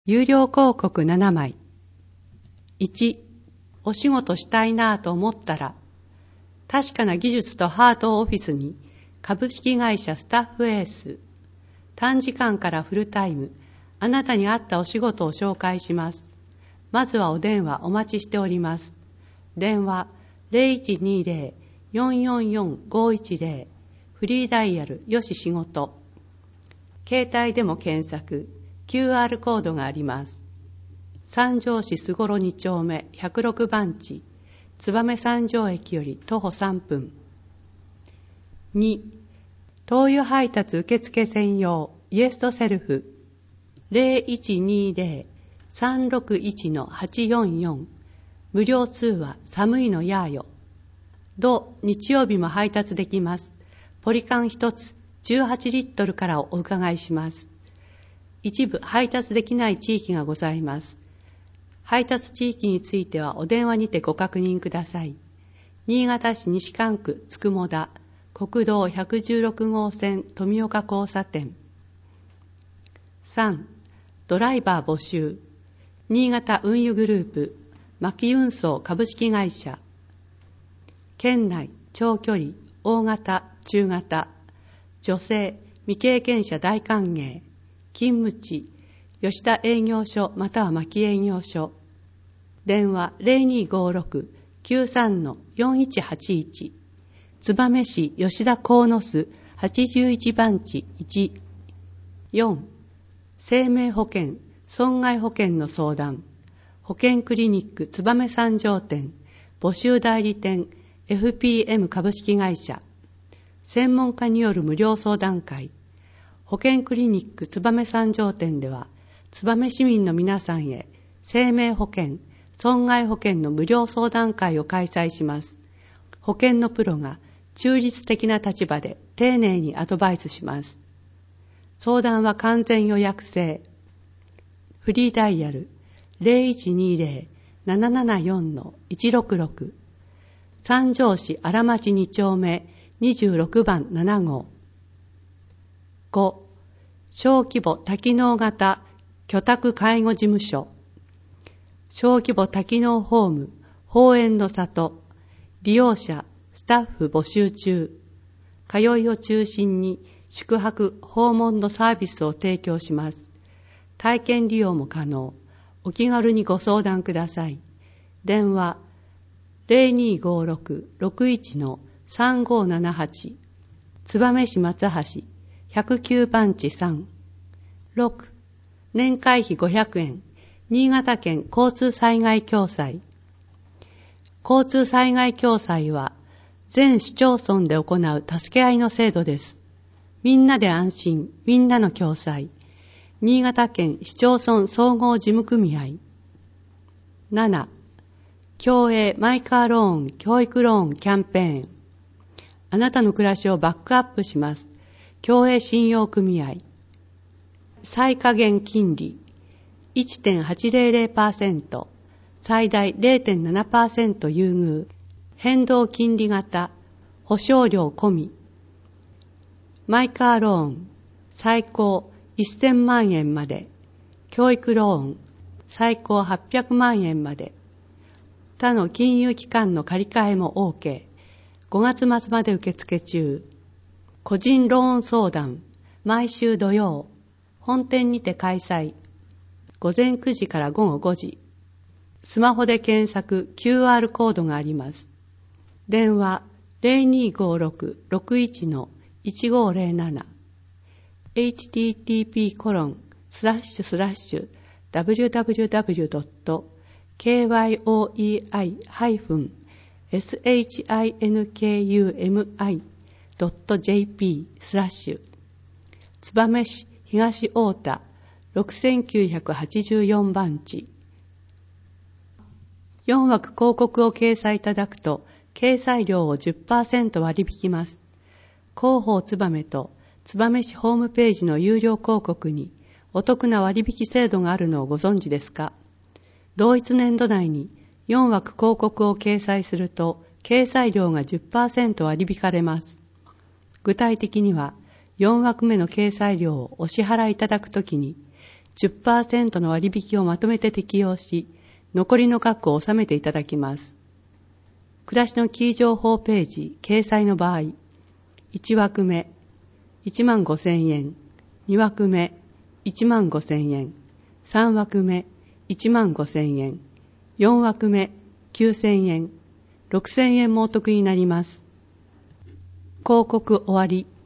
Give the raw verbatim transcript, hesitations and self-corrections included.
有料広告ななまい。いち、お仕事したいなぁと思ったら、確かな技術とハートをオフィスに、株式会社スタッフエース。短時間からフルタイム、あなたに合ったお仕事を紹介します。まずはお電話お待ちしております。電話 ゼロいちにゼロ よんよんよん ごいちゼロ、フリーダイヤルよし仕事。携帯でも検索、キューアール コードがあります。三条市すごろに丁目ひゃくろく番地、燕三条駅より徒歩さんぷん。に、灯油配達受付専用イエストセルフ ゼロいちにゼロ さんろくいち はちよんよん、無料通話寒いのやーよ。土日曜日も配達できます。ポリカン一つじゅうはちリットルからお伺いします。一部配達できない地域がございます。配達地域についてはお電話にてご確認ください。新潟市西蒲区つくも田、国道ひゃくじゅうろく号線富岡交差点。さん、ドライバー募集。新潟運輸グループ、牧運送株式会社。県内長距離、大型、中型、女性、未経験者大歓迎。勤務地、吉田営業所または牧営業所。電話 ゼロにごろく きゅうさん よんいちはちいち。燕市吉田鴻巣はちじゅういち番地いち。よん、生命保険、損害保険の相談。保険クリニック燕三条店、募集代理店 エフピーエム 株式会社。専門家による無料相談会。保険クリニック燕三条店では、燕市民の皆さんへ生命保険、損害保険の無料相談会を開催します。保険のプロが中立的な立場で丁寧にアドバイスします。相談は完全予約制。フリーダイヤル ゼロいちにゼロ ななななよん いちろくろく。三条市荒町に丁目にじゅうろく番なな号。ご、小規模多機能型居宅介護事務所。小規模多機能ホーム、宝園の里。利用者、スタッフ募集中。通いを中心に宿泊、訪問のサービスを提供します。体験利用も可能。お気軽にご相談ください。電話ゼロにごろく ろくいち さんごななはち。燕市松橋ひゃくきゅう番地さん。ろく、年会費ごひゃくえん、新潟県交通災害共済。交通災害共済は、全市町村で行う助け合いの制度です。みんなで安心、みんなの共済。新潟県市町村総合事務組合。なな、共営マイカーローン教育ローンキャンペーン。あなたの暮らしをバックアップします。共営信用組合。最下限金利 いってんはちゼロゼロパーセント、最大 ゼロてんななパーセント 優遇、変動金利型、保証料込み。マイカーローン、最高せんまんえんまで。教育ローン、最高はっぴゃくまんえんまで。他の金融機関の借り換えも OK。ごがつ末まで受付中。個人ローン相談、毎週土曜、本店にて開催。午前くじから午後ごじ。スマホで検索 キューアール コードがあります。電話ゼロにごろく ろくいち いちごゼロなな。エイチティーティーピーコロンスラッシュスラッシュダブリューダブリューダブリュードットケーワイオーイーアイハイフンエスエイチアイエヌケーユーエムアイドットジェーピー スラッシュ燕市東太田ろくせんきゅうひゃくはちじゅうよん番地。よんわく広告を掲載いただくと掲載料を じゅっパーセント 割り引きます。広報燕と燕市ホームページの有料広告にお得な割引制度があるのをご存知ですか？同一年度内によんわく広告を掲載すると掲載料が じゅっパーセント 割り引かれます。具体的にはよんわくめの掲載料をお支払いいただくときにじゅっパーセント の割引をまとめて適用し、残りの額を納めていただきます。暮らしのキー情報ページ掲載の場合、いち枠目いちまんごせんえん、に枠目いちまんごせんえん、さん枠目いちまんごせんえん、よん枠目きゅうせんえん、ろくせんえんもお得になります。広告終わり。